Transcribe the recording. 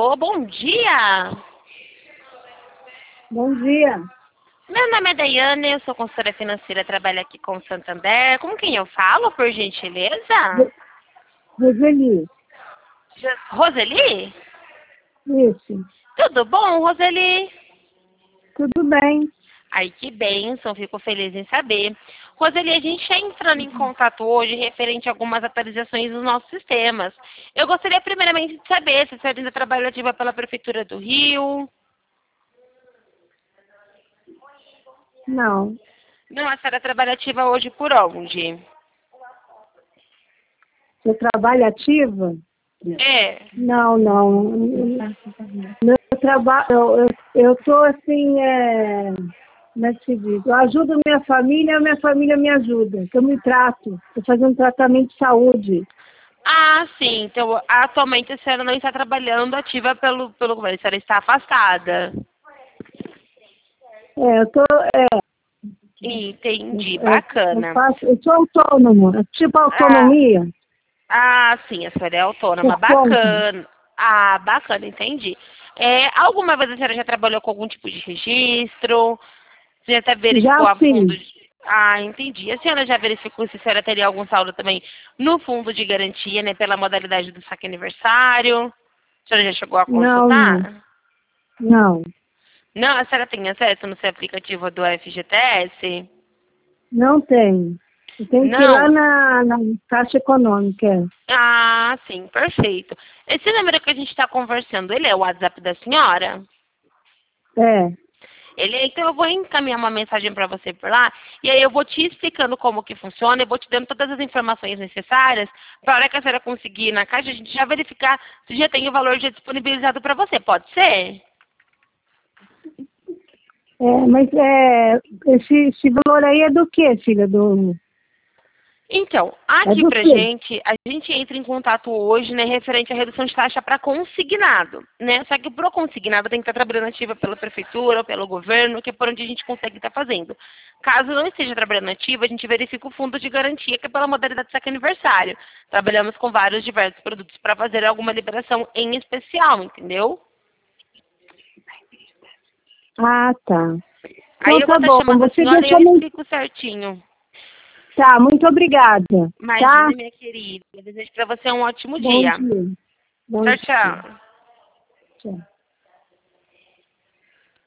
Alô, bom dia. Bom dia. Meu nome é Daiane, eu sou consultora financeira, trabalho aqui com o Santander. Com quem eu falo, por gentileza? Roseli. Roseli? Isso. Tudo bom, Roseli? Tudo bem. Ai, que bênção, fico feliz em saber. Roseli, a gente está entrando em contato hoje referente a algumas atualizações dos nossos sistemas. Eu gostaria primeiramente de saber se a senhora ainda trabalha ativa pela Prefeitura do Rio. Não. Não, a senhora trabalha ativa hoje por onde? Você trabalha ativa? É. Não. Meu trabalho, eu tô assim, como é que se diz? Eu ajudo minha família me ajuda, que eu me trato. Estou fazendo tratamento de saúde. Ah, sim. Então, atualmente a senhora não está trabalhando ativa pelo governo, a senhora está afastada. Eu Entendi, bacana. eu sou autônomo, é tipo Ah, autonomia. sim, a senhora é autônoma, Por conta. bacana. Ah, bacana, entendi. Alguma vez a senhora já trabalhou com algum tipo de registro? Você já até verificou Já a fundo fiz. de... Ah, entendi. A senhora já verificou se a senhora teria algum saldo também no fundo de garantia, né, pela modalidade do saque aniversário? A senhora já chegou a Não. consultar? Não. Não, a senhora tem acesso no seu aplicativo do FGTS? Não tem. Eu tenho que ir lá Não? na Caixa Econômica. Ah, sim, perfeito. Esse número que a gente está conversando, ele é o WhatsApp da senhora? É. Então eu vou encaminhar uma mensagem para você por lá, e aí eu vou te explicando como que funciona, eu vou te dando todas as informações necessárias, para a hora que a senhora conseguir ir na caixa, a gente já verificar se já tem o valor já disponibilizado para você, pode ser? Mas esse valor aí é do quê, filha? Então, É aqui do pra quê? gente, a gente entra em contato hoje, né, referente à redução de taxa para consignado, né? Só que pro consignado tem que estar trabalhando ativa pela prefeitura ou pelo governo, que é por onde a gente consegue estar fazendo. Caso não esteja trabalhando ativa, a gente verifica o fundo de garantia, que é pela modalidade de saque aniversário. Trabalhamos com vários diversos produtos para fazer alguma liberação em especial, entendeu? Ah, tá. Aí Então eu vou tá estar bom. chamando a Você senhora e deixa eu muito. explico certinho. Tá, muito obrigada. Tá? Imagina, minha querida. Eu desejo para você um ótimo Bom dia. dia. Bom Tchau, dia. tchau. Tchau.